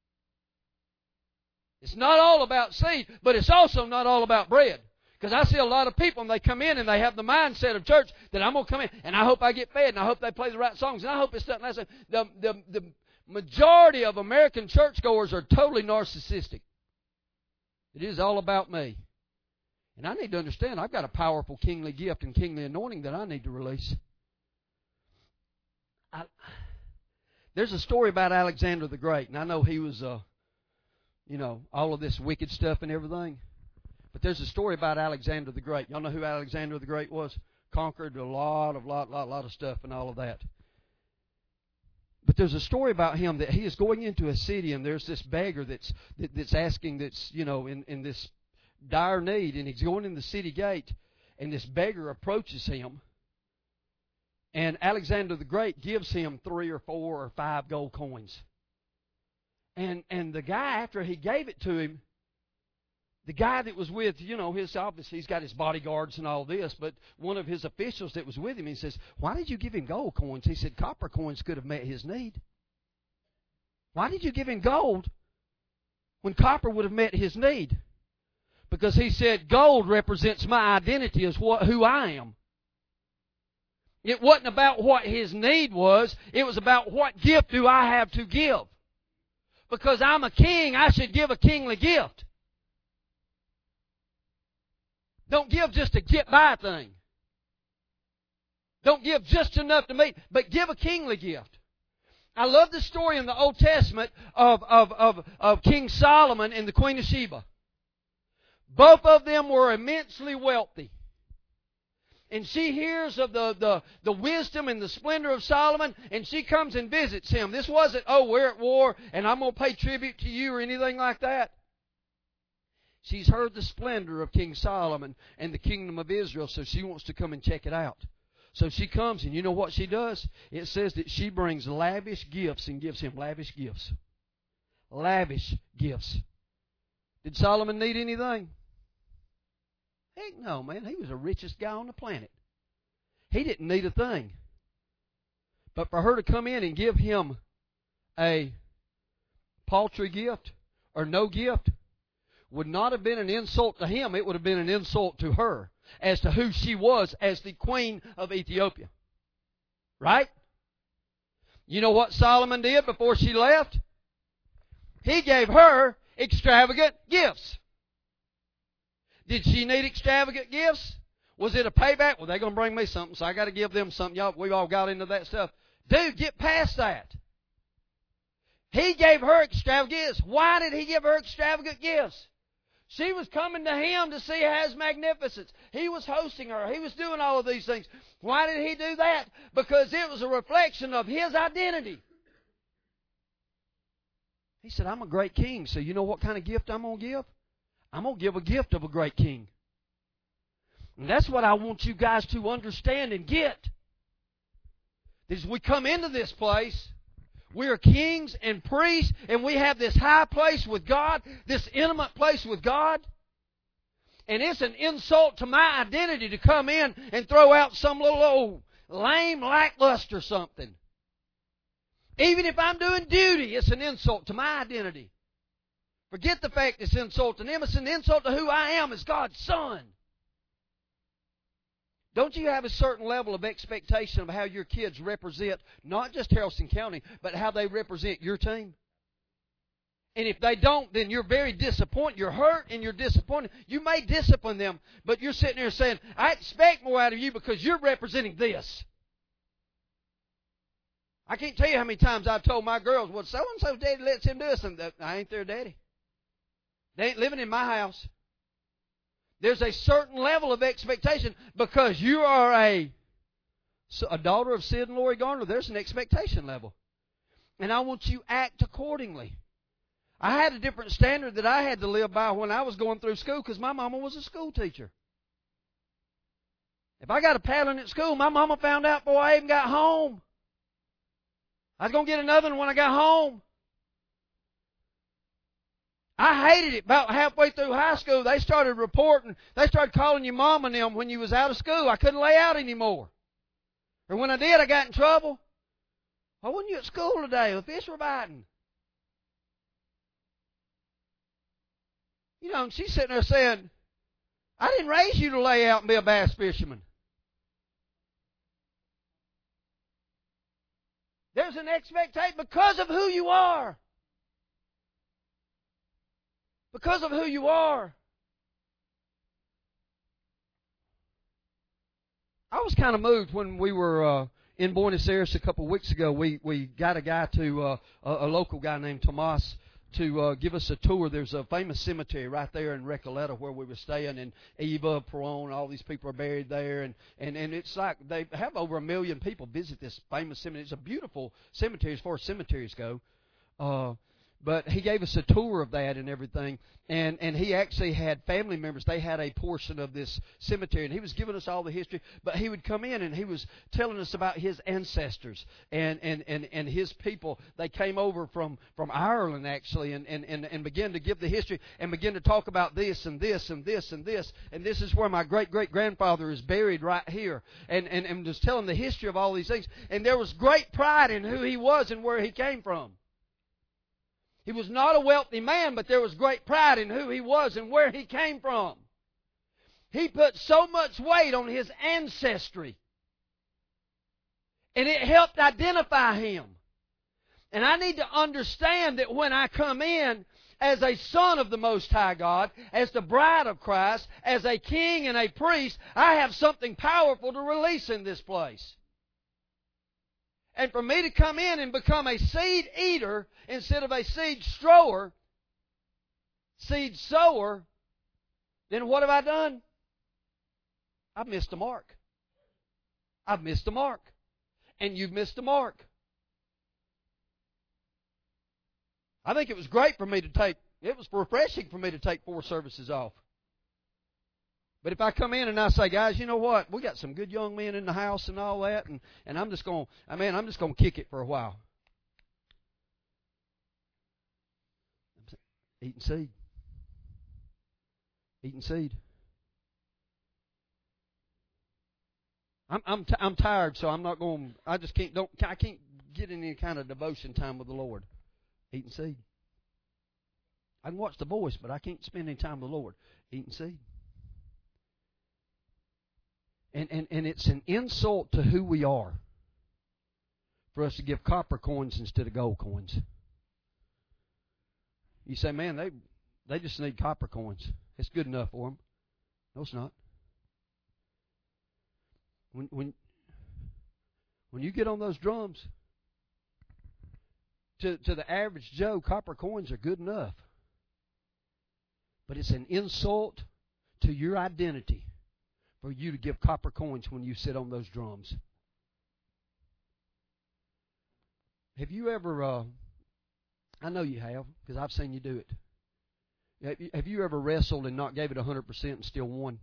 It's not all about seed, but it's also not all about bread. Because I see a lot of people, and they come in and they have the mindset of church that I'm going to come in and I hope I get fed and I hope they play the right songs and I hope it's something. The majority of American churchgoers are totally narcissistic. It is all about me. And I need to understand I've got a powerful kingly gift and kingly anointing that I need to release. There's a story about Alexander the Great, and I know he was, all of this wicked stuff and everything. But there's a story about Alexander the Great. Y'all know who Alexander the Great was? Conquered a lot of stuff and all of that. But there's a story about him that he is going into a city, and there's this beggar that's asking, that's, in this dire need, and he's going in the city gate, and this beggar approaches him, and Alexander the Great gives him 3 or 4 or 5 gold coins. And the guy, after he gave it to him, the guy that was with, obviously he's got his bodyguards and all this, but one of his officials that was with him, he says, "Why did you give him gold coins?" He said, "Copper coins could have met his need." Why did you give him gold when copper would have met his need? Because he said, gold represents my identity as who I am. It wasn't about what his need was. It was about what gift do I have to give. Because I'm a king, I should give a kingly gift. Don't give just a get-by thing. Don't give just enough to meet, but give a kingly gift. I love the story in the Old Testament of King Solomon and the Queen of Sheba. Both of them were immensely wealthy. And she hears of the wisdom and the splendor of Solomon, and she comes and visits him. This wasn't, we're at war, and I'm going to pay tribute to you or anything like that. She's heard the splendor of King Solomon and the kingdom of Israel, so she wants to come and check it out. So she comes, and you know what she does? It says that she brings lavish gifts and gives him lavish gifts. Lavish gifts. Did Solomon need anything? Heck no, man. He was the richest guy on the planet. He didn't need a thing. But for her to come in and give him a paltry gift or no gift would not have been an insult to him. It would have been an insult to her as to who she was as the queen of Ethiopia. Right? You know what Solomon did before she left? He gave her extravagant gifts. Did she need extravagant gifts? Was it a payback? Well, they're going to bring me something, so I got to give them something. Y'all, we've all got into that stuff. Dude, get past that. He gave her extravagant gifts. Why did he give her extravagant gifts? She was coming to him to see his magnificence. He was hosting her. He was doing all of these things. Why did he do that? Because it was a reflection of his identity. He said, I'm a great king, so you know what kind of gift I'm going to give? I'm going to give a gift of a great king. And that's what I want you guys to understand and get. As we come into this place, we are kings and priests, and we have this high place with God, this intimate place with God. And it's an insult to my identity to come in and throw out some little old lame, lackluster something. Even if I'm doing duty, it's an insult to my identity. Forget the fact it's insulting him. It's an insult to who I am as God's son. Don't you have a certain level of expectation of how your kids represent not just Haralson County, but how they represent your team? And if they don't, then you're very disappointed. You're hurt and you're disappointed. You may discipline them, but you're sitting there saying, I expect more out of you because you're representing this. I can't tell you how many times I've told my girls, well, so-and-so's daddy lets him do this, and I ain't their daddy. They ain't living in my house. There's a certain level of expectation because you are a daughter of Sid and Lori Garner. There's an expectation level. And I want you to act accordingly. I had a different standard that I had to live by when I was going through school because my mama was a school teacher. If I got a paddling at school, my mama found out before I even got home. I was going to get another one when I got home. I hated it. About halfway through high school, they started reporting. They started calling your mom and them when you was out of school. I couldn't lay out anymore. Or when I did, I got in trouble. Why wasn't you at school today? The fish were biting. You know, and she's sitting there saying, I didn't raise you to lay out and be a bass fisherman. There's an expectation because of who you are. Because of who you are. I was kind of moved when we were in Buenos Aires a couple of weeks ago. We got a guy a local guy named Tomas to give us a tour. There's a famous cemetery right there in Recoleta where we were staying, and Eva Peron, all these people are buried there, and it's like they have over 1 million people visit this famous cemetery. It's a beautiful cemetery as far as cemeteries go. But he gave us a tour of that and everything, and he actually had family members. They had a portion of this cemetery, and he was giving us all the history. But he would come in, and he was telling us about his ancestors and his people. They came over from Ireland, actually, and began to give the history and begin to talk about this and this and this and this. And this is where my great-great-grandfather is buried right here. And just telling the history of all these things. And there was great pride in who he was and where he came from. He was not a wealthy man, but there was great pride in who he was and where he came from. He put so much weight on his ancestry. And it helped identify him. And I need to understand that when I come in as a son of the Most High God, as the bride of Christ, as a king and a priest, I have something powerful to release in this place. And for me to come in and become a seed eater instead of a seed sower, then what have I done? I've missed the mark. I've missed the mark. And you've missed the mark. I think it was great for me to it was refreshing for me to take 4 services off. But if I come in and I say, guys, you know what? We got some good young men in the house and all that, and I'm just going to kick it for a while. Eating seed. Eating seed. I'm tired, so I'm not going. I can't get any kind of devotion time with the Lord. Eating seed. I can watch The Voice, but I can't spend any time with the Lord. Eating seed. And it's an insult to who we are for us to give copper coins instead of gold coins. You say, man, they just need copper coins. It's good enough for them. No, it's not. When you get on those drums, to the average Joe, copper coins are good enough. But it's an insult to your identity for you to give copper coins when you sit on those drums. Have you ever, I know you have, because I've seen you do it. Have you ever wrestled and not gave it 100% and still won?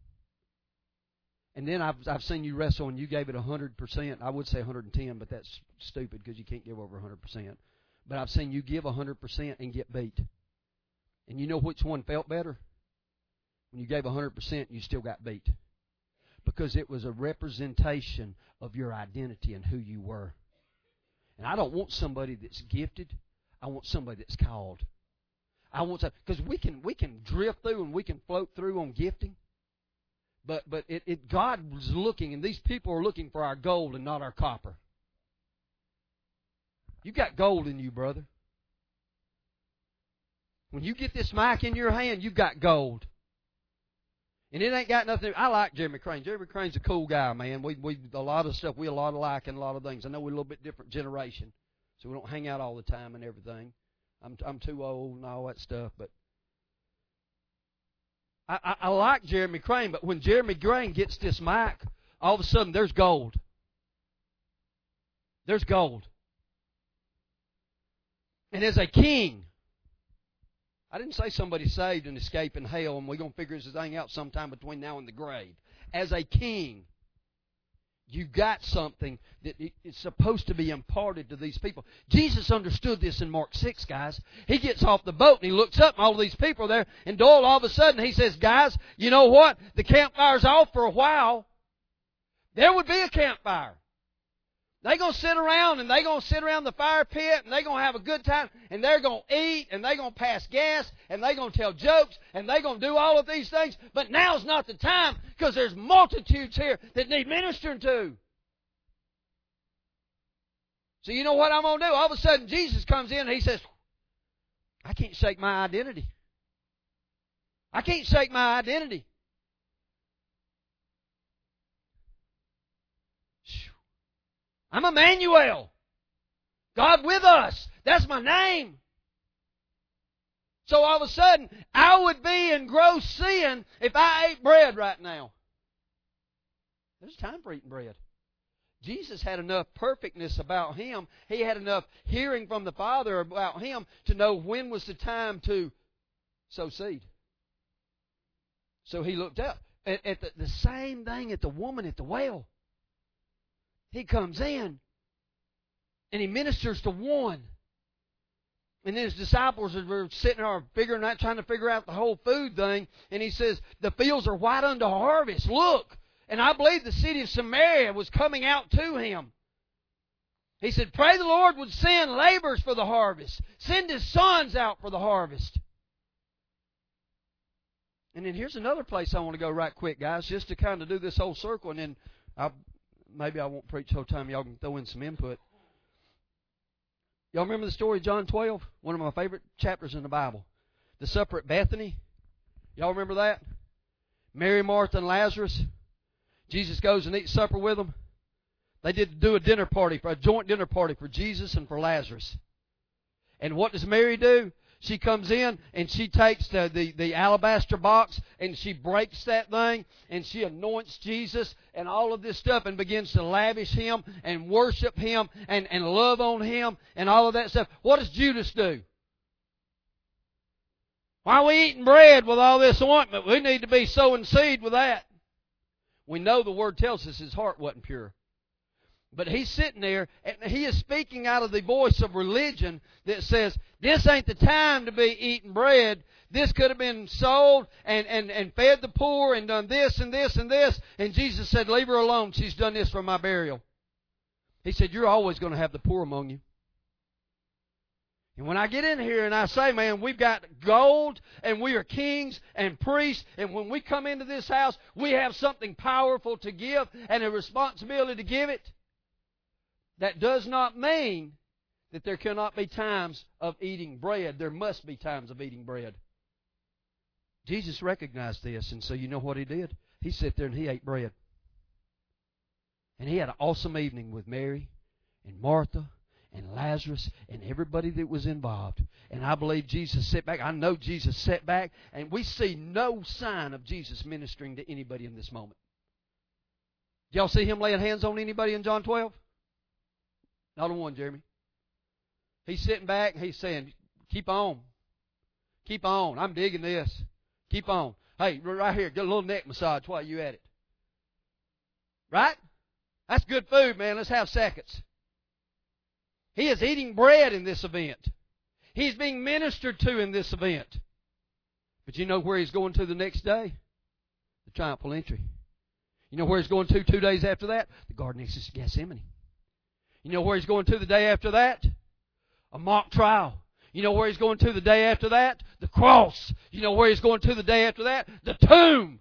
And then I've seen you wrestle and you gave it 100%. I would say 110, but that's stupid because you can't give over 100%. But I've seen you give 100% and get beat. And you know which one felt better? When you gave 100% and you still got beat. Because it was a representation of your identity and who you were. And I don't want somebody that's gifted. I want somebody that's called. Because we can drift through and we can float through on gifting. But God was looking, and these people are looking for our gold and not our copper. You got gold in you, brother. When you get this mic in your hand, you've got gold. And it ain't got nothing. I like Jeremy Crane. Jeremy Crane's a cool guy, man. We a lot of stuff. We a lot alike in a lot of things. I know we're a little bit different generation, so we don't hang out all the time and everything. I'm too old and all that stuff, but I like Jeremy Crane. But when Jeremy Crane gets this mic, all of a sudden there's gold. There's gold. And as a king, I didn't say somebody saved and escaping hell and we're going to figure this thing out sometime between now and the grave. As a king, you got something that is supposed to be imparted to these people. Jesus understood this in Mark 6, guys. He gets off the boat and he looks up and all these people are there. And Doyle, all of a sudden, he says, guys, you know what? The campfire's off for a while. There would be a campfire. They're going to sit around and they're going to sit around the fire pit and they're going to have a good time and they're going to eat and they're going to pass gas and they're going to tell jokes and they're going to do all of these things. But now's not the time because there's multitudes here that need ministering to. So you know what I'm going to do? All of a sudden Jesus comes in and he says, I can't shake my identity. I can't shake my identity. I'm Emmanuel. God with us. That's my name. So all of a sudden, I would be in gross sin if I ate bread right now. There's time for eating bread. Jesus had enough perfectness about Him. He had enough hearing from the Father about Him to know when was the time to sow seed. So He looked up. At the same thing at the woman at the well. He comes in and He ministers to one. And then His disciples were sitting there figuring out, trying to figure out the whole food thing. And He says, the fields are white unto harvest. Look. And I believe the city of Samaria was coming out to Him. He said, pray the Lord would send laborers for the harvest. Send His sons out for the harvest. And then here's another place I want to go right quick, guys, just to kind of do this whole circle. And then maybe I won't preach the whole time. Y'all can throw in some input. Y'all remember the story of John 12? One of my favorite chapters in the Bible. The supper at Bethany. Y'all remember that? Mary, Martha, and Lazarus. Jesus goes and eats supper with them. They did do a dinner party, a joint dinner party for Jesus and for Lazarus. And what does Mary do? She comes in and she takes the alabaster box and she breaks that thing and she anoints Jesus and all of this stuff and begins to lavish Him and worship Him and love on Him and all of that stuff. What does Judas do? Why are we eating bread with all this ointment? We need to be sowing seed with that. We know the Word tells us his heart wasn't pure. But he's sitting there, and he is speaking out of the voice of religion that says, this ain't the time to be eating bread. This could have been sold and fed the poor and done this and this and this. And Jesus said, leave her alone. She's done this for my burial. He said, you're always going to have the poor among you. And when I get in here and I say, man, we've got gold and we are kings and priests, and when we come into this house, we have something powerful to give and a responsibility to give it. That does not mean that there cannot be times of eating bread. There must be times of eating bread. Jesus recognized this, and so you know what He did? He sat there and He ate bread. And He had an awesome evening with Mary and Martha and Lazarus and everybody that was involved. And I believe Jesus sat back. I know Jesus sat back, and we see no sign of Jesus ministering to anybody in this moment. Did y'all see Him laying hands on anybody in John 12? Not on one, Jeremy. He's sitting back and He's saying, keep on. Keep on. I'm digging this. Keep on. Hey, right here, get a little neck massage while you at it. Right? That's good food, man. Let's have seconds. He is eating bread in this event. He's being ministered to in this event. But you know where He's going to the next day? The triumphal entry. You know where He's going to 2 days after that? The Garden of Gethsemane. You know where He's going to the day after that? A mock trial. You know where He's going to the day after that? The cross. You know where He's going to the day after that? The tomb.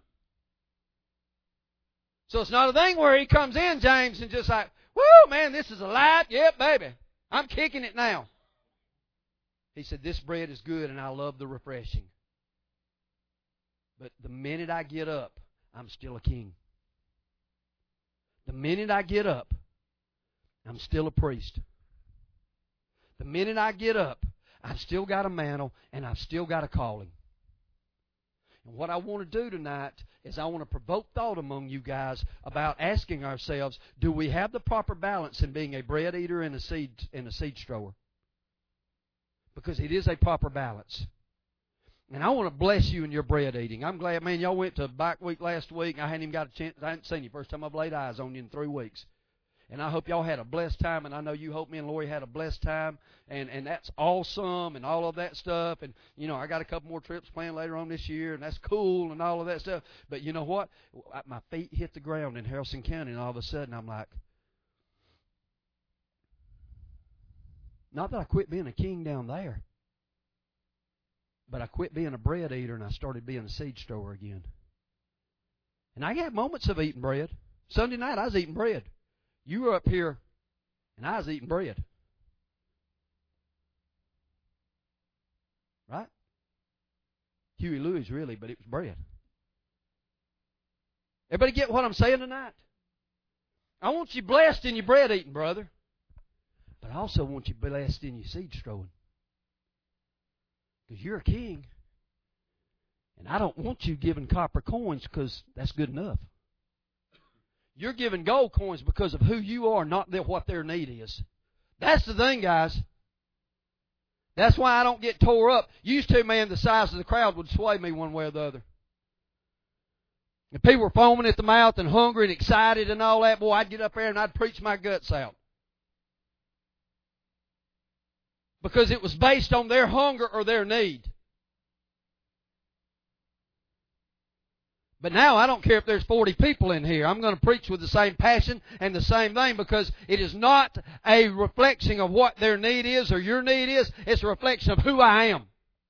So it's not a thing where He comes in, James, and just like, woo, man, this is alive. Yep, baby. I'm kicking it now. He said, this bread is good and I love the refreshing. But the minute I get up, I'm still a king. The minute I get up, I'm still a priest. The minute I get up, I've still got a mantle and I've still got a calling. And what I want to do tonight is I want to provoke thought among you guys about asking ourselves, do we have the proper balance in being a bread eater and a seed thrower? Because it is a proper balance. And I want to bless you in your bread eating. I'm glad, man, y'all went to Bike Week last week. I hadn't even got a chance. I hadn't seen you. First time I've laid eyes on you in 3 weeks. And I hope y'all had a blessed time, and I know you hope me and Lori had a blessed time, and that's awesome and all of that stuff. And, you know, I got a couple more trips planned later on this year, and that's cool and all of that stuff. But you know what? My feet hit the ground in Harrison County, and all of a sudden I'm like, not that I quit being a king down there, but I quit being a bread eater, and I started being a seed thrower again. And I had moments of eating bread. Sunday night I was eating bread. You were up here, and I was eating bread. Right? Huey Lewis, really, but it was bread. Everybody get what I'm saying tonight? I want you blessed in your bread eating, brother. But I also want you blessed in your seed throwing. Because you're a king. And I don't want you giving copper coins because that's good enough. You're giving gold coins because of who you are, not what their need is. That's the thing, guys. That's why I don't get tore up. Used to, man, the size of the crowd would sway me one way or the other. If people were foaming at the mouth and hungry and excited and all that, boy, I'd get up there and I'd preach my guts out. Because it was based on their hunger or their need. But now I don't care if there's 40 people in here. I'm going to preach with the same passion and the same thing because it is not a reflection of what their need is or your need is. It's a reflection of who I am.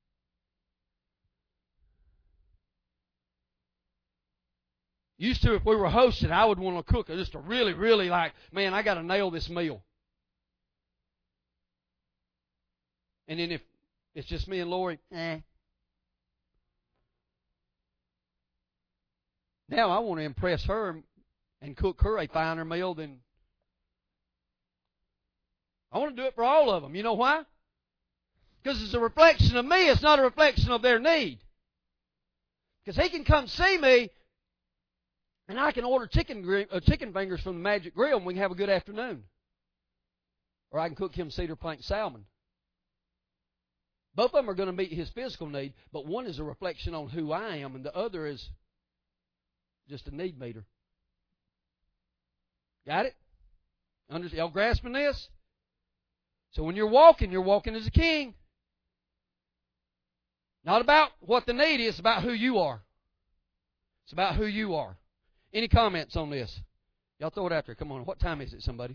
Used to, if we were hosting, I would want to cook just to really, really like, man, I got to nail this meal. And then if it's just me and Lori, Now I want to impress her and cook her a finer meal than... I want to do it for all of them. You know why? Because it's a reflection of me. It's not a reflection of their need. Because he can come see me and I can order chicken fingers from the Magic Grill and we can have a good afternoon. Or I can cook him cedar plank salmon. Both of them are going to meet his physical need, but one is a reflection on who I am and the other is just a need meter. Got it? Y'all grasping this? So when you're walking as a king. Not about what the need is, it's about who you are. It's about who you are. Any comments on this? Y'all throw it out there. Come on. What time is it, somebody?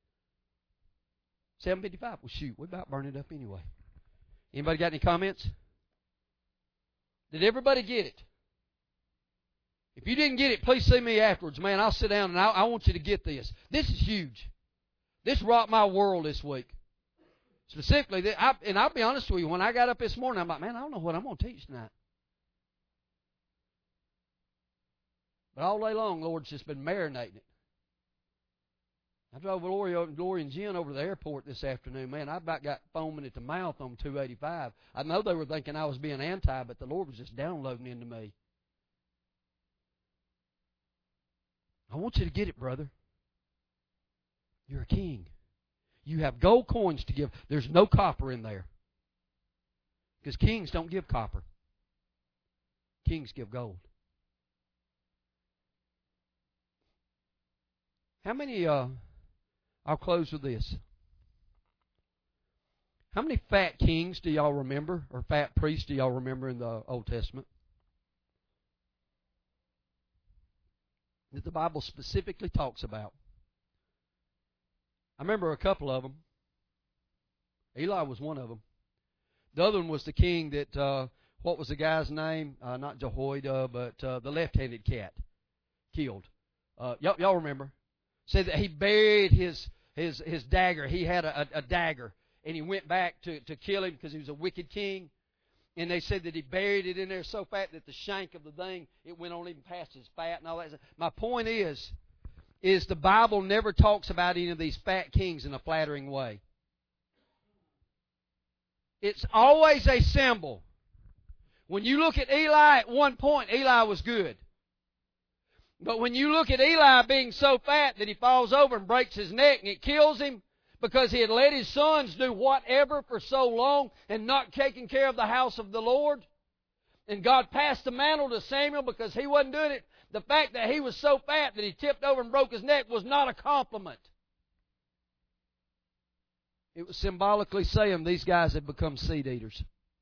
7:55. Well, shoot. We're about burning it up anyway. Anybody got any comments? Did everybody get it? If you didn't get it, please see me afterwards, man. I'll sit down and I want you to get this. This is huge. This rocked my world this week. Specifically, and I'll be honest with you, when I got up this morning, I'm like, man, I don't know what I'm going to teach tonight. But all day long, Lord's just been marinating it. I drove Lori and Jen over to the airport this afternoon. Man, I about got foaming at the mouth on 285. I know they were thinking I was being anti, but the Lord was just downloading into me. I want you to get it, brother. You're a king. You have gold coins to give. There's no copper in there. Because kings don't give copper. Kings give gold. How many, I'll close with this. How many fat kings do y'all remember, or fat priests do y'all remember in the Old Testament? That the Bible specifically talks about. I remember a couple of them. Eli was one of them. The other one was the king that, what was the guy's name? Not Jehoiada, but the left-handed cat. Killed. Y'all remember? Said that he buried his dagger. He had a dagger. And he went back to kill him because he was a wicked king. And they said that he buried it in there so fat that the shank of the thing, it went on even past his fat and all that. My point is the Bible never talks about any of these fat kings in a flattering way. It's always a symbol. When you look at Eli, at one point, Eli was good. But when you look at Eli being so fat that he falls over and breaks his neck and it kills him, because he had let his sons do whatever for so long and not taking care of the house of the Lord. And God passed the mantle to Samuel because he wasn't doing it. The fact that he was so fat that he tipped over and broke his neck was not a compliment. It was symbolically saying these guys had become seed eaters.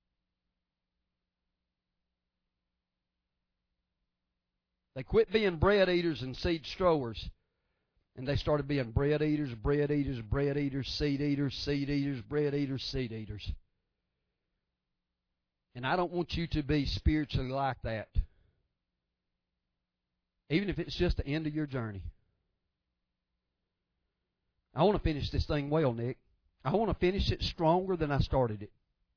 They quit being bread eaters and seed strowers. And they started being bread eaters, seed eaters, bread eaters, seed eaters. And I don't want you to be spiritually like that. Even if it's just the end of your journey. I want to finish this thing well, Nick. I want to finish it stronger than I started it.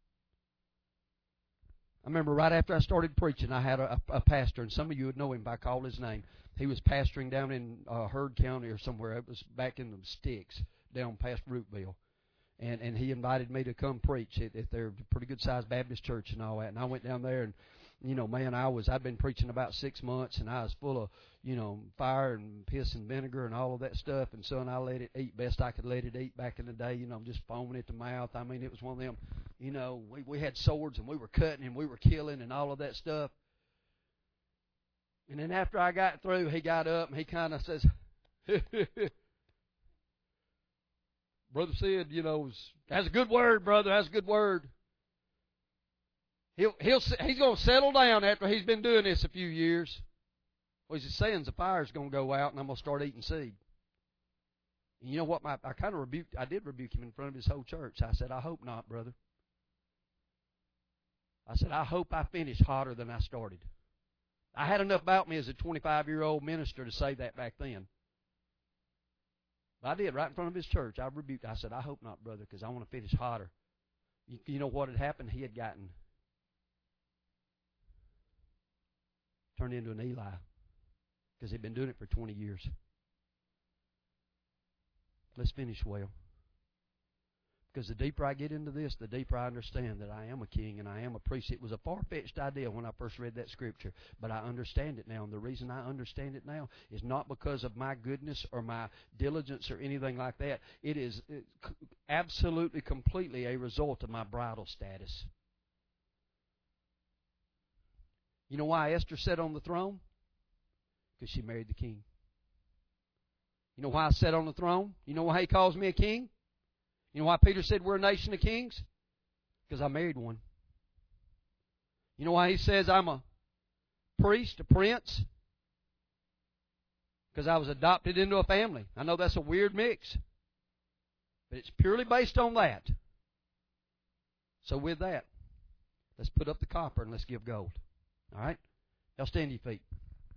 I remember right after I started preaching, I had a pastor, and some of you would know him by call his name. He was pastoring down in Heard County or somewhere. It was back in the sticks, down past Rootville. and he invited me to come preach at their pretty good sized Baptist church and all that. And I went down there, and man, I'd been preaching about 6 months, and I was full of fire and piss and vinegar and all of that stuff. And son, I let it eat best I could let it eat back in the day. I'm just foaming at the mouth. I mean, it was one of them. We had swords and we were cutting and we were killing and all of that stuff. And then after I got through, he got up and he kind of says, Brother Sid, that's a good word, brother. That's a good word. He's going to settle down after he's been doing this a few years. Well, he's saying the fire's going to go out and I'm going to start eating seed. And you know what? I did rebuke him in front of his whole church. I said, I hope not, brother. I said, I hope I finish hotter than I started. I had enough about me as a 25-year-old minister to say that back then. But I did, right in front of his church. I rebuked. I said, I hope not, brother, because I want to finish hotter. You know what had happened? He had gotten turned into an Eli because he'd been doing it for 20 years. Let's finish well. Because the deeper I get into this, the deeper I understand that I am a king and I am a priest. It was a far-fetched idea when I first read that scripture, but I understand it now. And the reason I understand it now is not because of my goodness or my diligence or anything like that. It is absolutely, completely a result of my bridal status. You know why Esther sat on the throne? Because she married the king. You know why I sat on the throne? You know why he calls me a king? You know why Peter said we're a nation of kings? Because I married one. You know why he says I'm a priest, a prince? Because I was adopted into a family. I know that's a weird mix, but it's purely based on that. So with that, let's put up the copper and let's give gold. All right? Now stand to your feet.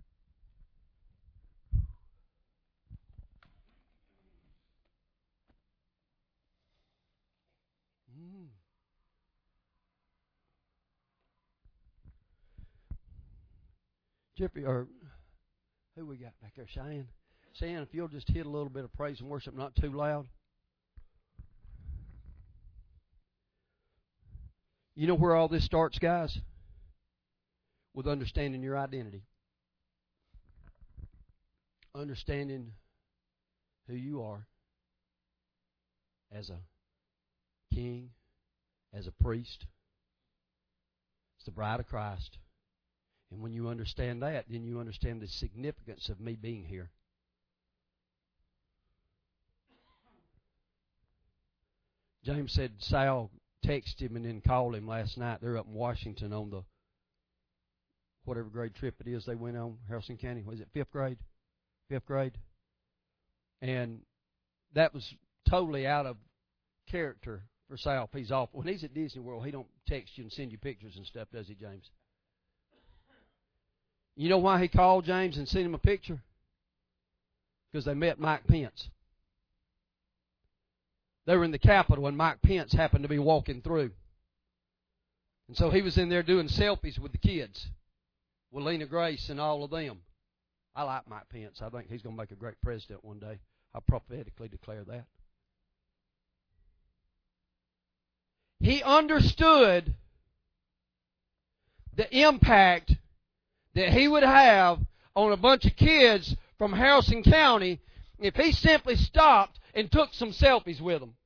Jeffrey, or who we got back there? Cheyenne? Cheyenne, if you'll just hit a little bit of praise and worship, not too loud. You know where all this starts, guys? With understanding your identity. Understanding who you are as a king, as a priest. It's the bride of Christ. And when you understand that, then you understand the significance of me being here. James said Sal texted him and then called him last night. They're up in Washington on the whatever grade trip it is they went on, Harrison County. Was it fifth grade? Fifth grade. And that was totally out of character for Sal. He's off. When he's at Disney World, he don't text you and send you pictures and stuff, does he, James? You know why he called James and sent him a picture? Because they met Mike Pence. They were in the Capitol and Mike Pence happened to be walking through. And so he was in there doing selfies with the kids, with Lena Grace and all of them. I like Mike Pence. I think he's going to make a great president one day. I prophetically declare that. He understood the impact that he would have on a bunch of kids from Harrison County if he simply stopped and took some selfies with them.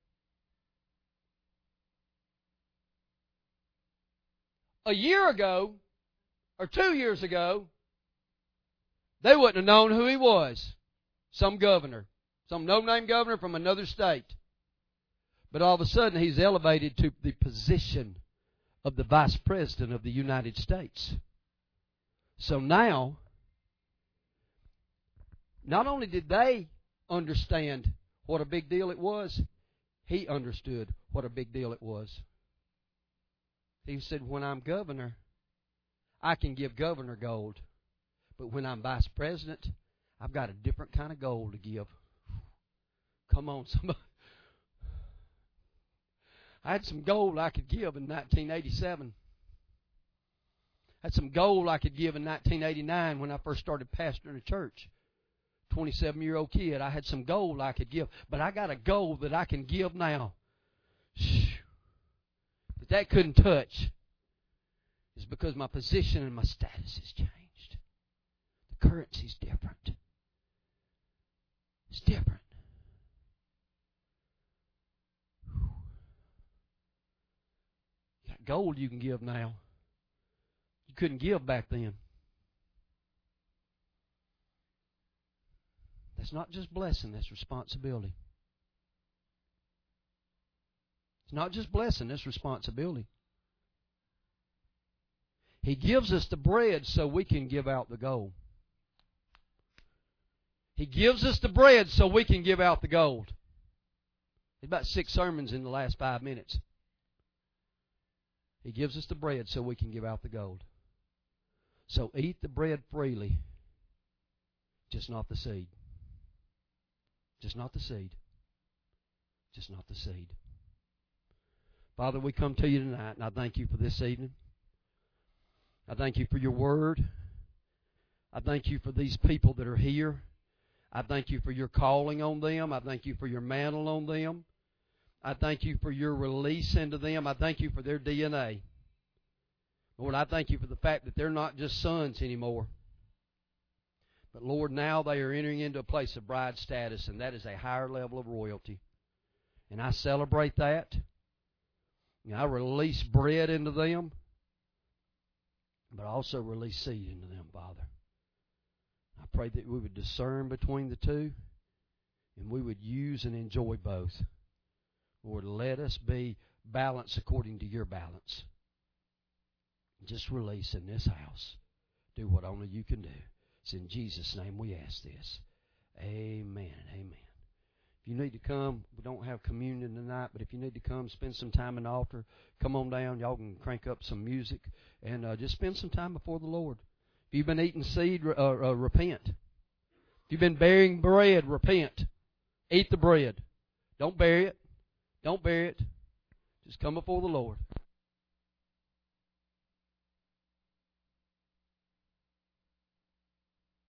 A year ago, or 2 years ago, they wouldn't have known who he was. Some governor, some no-name governor from another state. But all of a sudden, he's elevated to the position of the Vice President of the United States. So now, not only did they understand what a big deal it was, he understood what a big deal it was. He said, when I'm governor, I can give governor gold. But when I'm vice president, I've got a different kind of gold to give. Come on, somebody. I had some gold I could give in 1987. I had some gold I could give in 1989 when I first started pastoring a church. 27-year-old kid. I had some gold I could give. But I got a gold that I can give now. But that couldn't touch. It's because my position and my status has changed. The currency's different. It's different. You got gold you can give now. You couldn't give back then. That's not just blessing, that's responsibility. It's not just blessing, it's responsibility. He gives us the bread so we can give out the gold. He gives us the bread so we can give out the gold. It's about 6 sermons in the last 5 minutes. He gives us the bread so we can give out the gold. So eat the bread freely, just not the seed. Just not the seed. Just not the seed. Father, we come to you tonight, and I thank you for this evening. I thank you for your word. I thank you for these people that are here. I thank you for your calling on them. I thank you for your mantle on them. I thank you for your release into them. I thank you for their DNA. Lord, I thank you for the fact that they're not just sons anymore. But Lord, now they are entering into a place of bride status, and that is a higher level of royalty. And I celebrate that. And I release bread into them, but I also release seed into them, Father. I pray that we would discern between the two, and we would use and enjoy both. Lord, let us be balanced according to your balance. Just release in this house. Do what only you can do. It's in Jesus' name we ask this. Amen and amen. If you need to come, we don't have communion tonight, but if you need to come, spend some time in the altar, come on down. Y'all can crank up some music and just spend some time before the Lord. If you've been eating seed, repent. If you've been bearing bread, repent. Eat the bread. Don't bury it. Don't bury it. Just come before the Lord.